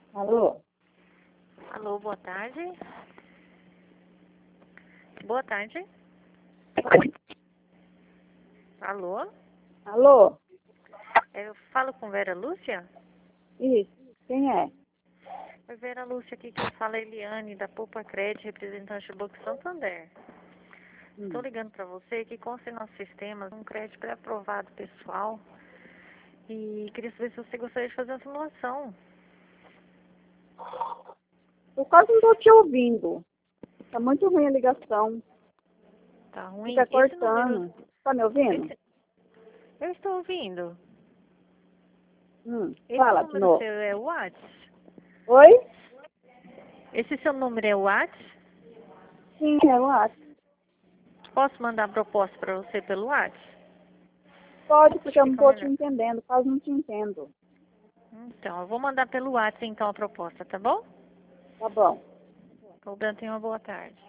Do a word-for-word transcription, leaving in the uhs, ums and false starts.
Alô? Alô, boa tarde. Boa tarde. Alô? Alô? Eu falo com Vera Lúcia? Isso. Quem é? Oi, Vera Lúcia, aqui quem fala é Eliane, da Poupa Crédito, representante do Banco Santander. Estou Hum. ligando para você que consta em nossos sistemas um crédito pré-aprovado pessoal e queria saber se você gostaria de fazer uma simulação. Eu quase não estou te ouvindo. Tá muito ruim a ligação. Tá ruim? Fica Esse número... cortando. Tá me ouvindo? Esse... Eu estou ouvindo. Hum. Esse Fala de número novo. seu é o WhatsApp? Oi? Esse seu número é o WhatsApp? Sim, é o WhatsApp. Posso mandar a proposta para você pelo WhatsApp? Pode, porque eu não Fica estou te melhor. entendendo. Quase não te entendo. Então, eu vou mandar pelo WhatsApp então a proposta, tá bom? Tá bom. Cobrando, tenha uma boa tarde.